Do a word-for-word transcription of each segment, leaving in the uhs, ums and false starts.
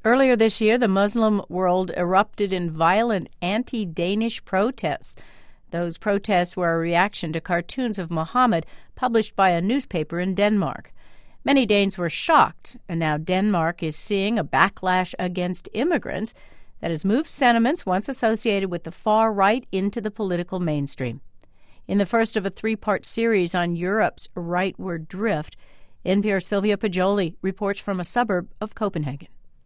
Earlier this year, the Muslim world erupted in violent anti-Danish protests. Those protests were a reaction to cartoons of Muhammad published by a newspaper in Denmark. Many Danes were shocked, and now Denmark is seeing a backlash against immigrants that has moved sentiments once associated with the far right into the political mainstream. In the first of a three-part series on Europe's rightward drift, N P R's Sylvia Pajoli reports from a suburb of Copenhagen.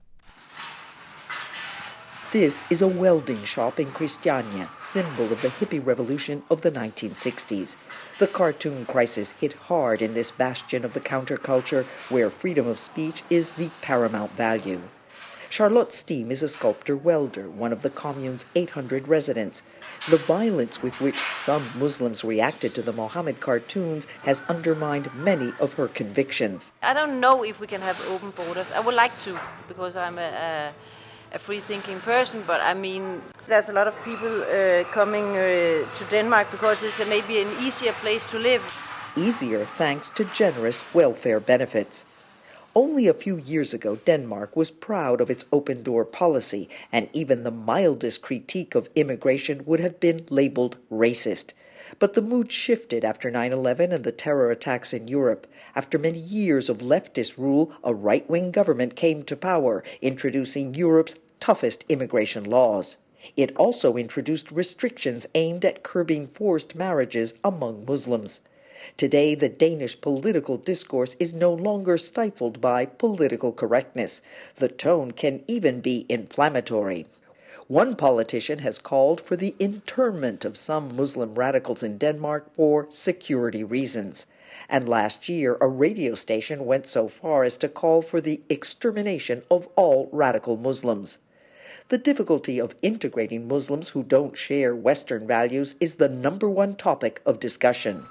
This is a welding shop in Christiania, symbol of the hippie revolution of the nineteen sixties. The cartoon crisis hit hard in this bastion of the counterculture where freedom of speech is the paramount value. Charlotte Steam is a sculptor welder, one of the commune's eight hundred residents. The violence with which some Muslims reacted to the Mohammed cartoons has undermined many of her convictions. I don't know if we can have open borders. I would like to, because I'm a, a, a free-thinking person, but I mean, there's a lot of people uh, coming uh, to Denmark because it's a, maybe an easier place to live. Easier thanks to generous welfare benefits. Only a few years ago, Denmark was proud of its open-door policy, and even the mildest critique of immigration would have been labeled racist. But the mood shifted after nine eleven and the terror attacks in Europe. After many years of leftist rule, a right-wing government came to power, introducing Europe's toughest immigration laws. It also introduced restrictions aimed at curbing forced marriages among Muslims. Today, the Danish political discourse is no longer stifled by political correctness. The tone can even be inflammatory. One politician has called for the internment of some Muslim radicals in Denmark for security reasons. And last year, a radio station went so far as to call for the extermination of all radical Muslims. The difficulty of integrating Muslims who don't share Western values is the number one topic of discussion.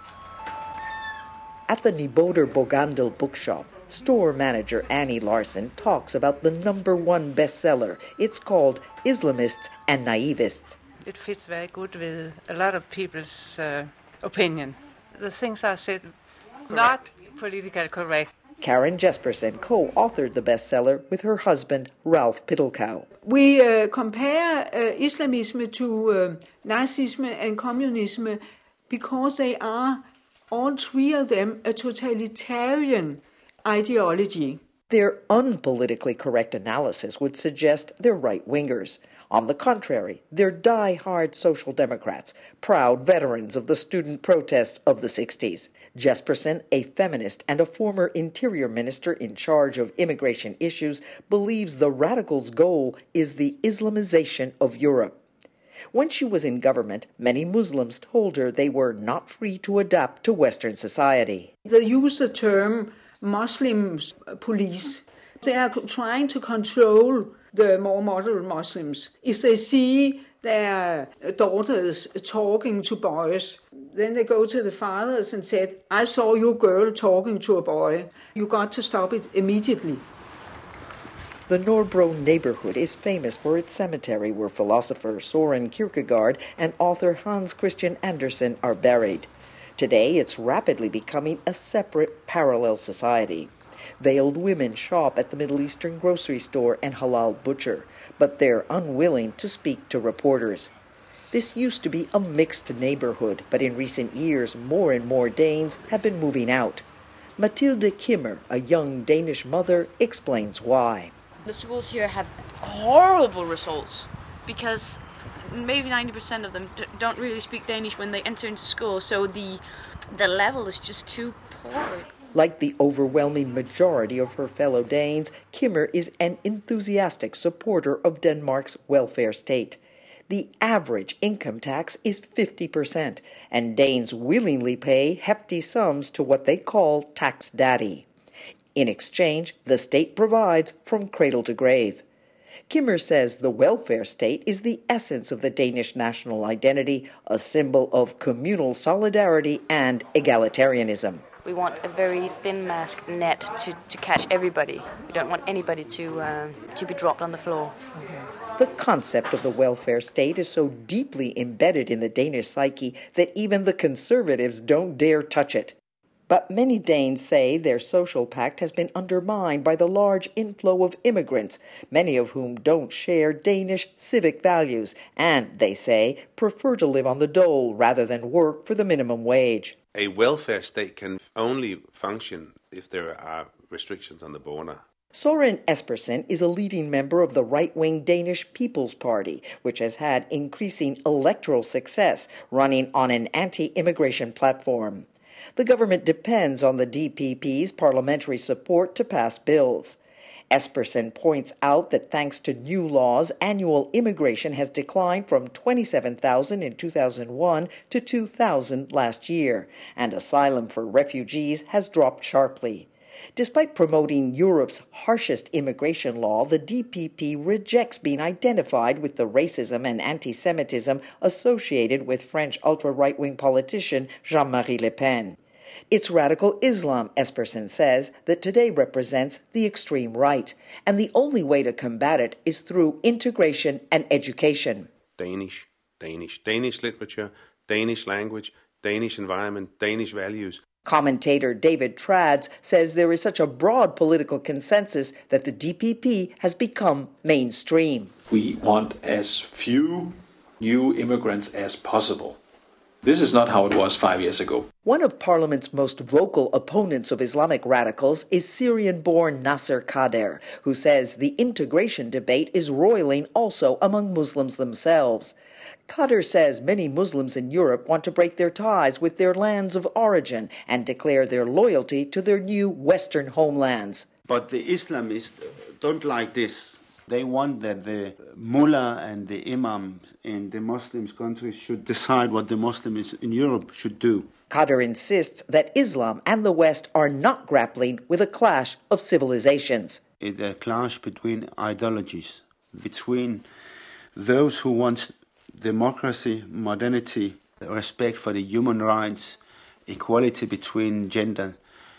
At the Nyboder Bogandel bookshop, store manager Annie Larson talks about the number one bestseller. It's called Islamists and Naivists. It fits very good with a lot of people's uh, opinion. The things are said not politically correct. Karen Jespersen co-authored the bestseller with her husband, Ralph Pittelkow. We uh, compare uh, Islamism to uh, Nazism and communism because they are, all three of them, a totalitarian ideology. Their unpolitically correct analysis would suggest they're right-wingers. On the contrary, they're die-hard social democrats, proud veterans of the student protests of the sixties. Jespersen, a feminist and a former interior minister in charge of immigration issues, believes the radicals' goal is the Islamization of Europe. When she was in government, many Muslims told her they were not free to adapt to Western society. They use the term Muslim police. They are trying to control the more moderate Muslims. If they see their daughters talking to boys, then they go to the fathers and said, I saw your girl talking to a boy. You got to stop it immediately. The Nordbro neighborhood is famous for its cemetery where philosopher Soren Kierkegaard and author Hans Christian Andersen are buried. Today, it's rapidly becoming a separate, parallel society. Veiled women shop at the Middle Eastern grocery store and halal butcher, but they're unwilling to speak to reporters. This used to be a mixed neighborhood, but in recent years, more and more Danes have been moving out. Mathilde Kimmer, a young Danish mother, explains why. The schools here have horrible results because maybe ninety percent of them d- don't really speak Danish when they enter into school, so the the level is just too poor. Like the overwhelming majority of her fellow Danes, Kimmer is an enthusiastic supporter of Denmark's welfare state. The average income tax is fifty percent, and Danes willingly pay hefty sums to what they call tax daddy. In exchange, the state provides from cradle to grave. Kimmer says the welfare state is the essence of the Danish national identity, a symbol of communal solidarity and egalitarianism. We want a very thin masked net to, to catch everybody. We don't want anybody to uh, to be dropped on the floor. The concept of the welfare state is so deeply embedded in the Danish psyche that even the conservatives don't dare touch it. But many Danes say their social pact has been undermined by the large inflow of immigrants, many of whom don't share Danish civic values, and, they say, prefer to live on the dole rather than work for the minimum wage. A welfare state can only function if there are restrictions on the border. Søren Espersen is a leading member of the right-wing Danish People's Party, which has had increasing electoral success, running on an anti-immigration platform. The government depends on the D P P's parliamentary support to pass bills. Espersen points out that thanks to new laws, annual immigration has declined from twenty-seven thousand in two thousand one to two thousand last year, and asylum for refugees has dropped sharply. Despite promoting Europe's harshest immigration law, the D P P rejects being identified with the racism and anti-Semitism associated with French ultra-right-wing politician Jean-Marie Le Pen. It's radical Islam, Espersen says, that today represents the extreme right, and the only way to combat it is through integration and education. Danish, Danish, Danish literature, Danish language, Danish environment, Danish values. Commentator David Trads says there is such a broad political consensus that the D P P has become mainstream. We want as few new immigrants as possible. This is not how it was five years ago. One of Parliament's most vocal opponents of Islamic radicals is Syrian-born Nasser Kader, who says the integration debate is roiling also among Muslims themselves. Kader says many Muslims in Europe want to break their ties with their lands of origin and declare their loyalty to their new Western homelands. But the Islamists don't like this. They want that the mullah and the imams in the Muslim countries should decide what the Muslims in Europe should do. Kader insists that Islam and the West are not grappling with a clash of civilizations. It's a clash between ideologies, between those who want democracy, modernity, respect for the human rights, equality between gender,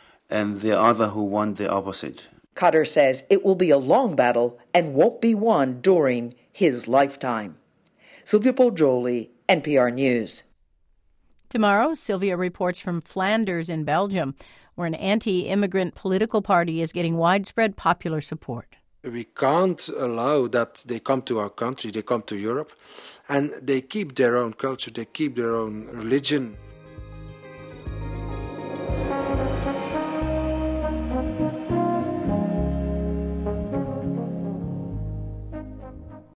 and the other who want the opposite. Kader says it will be a long battle and won't be won during his lifetime. Sylvia Poggioli, N P R News. Tomorrow, Sylvia reports from Flanders in Belgium, where an anti-immigrant political party is getting widespread popular support. We can't allow that they come to our country, they come to Europe, and they keep their own culture, they keep their own religion.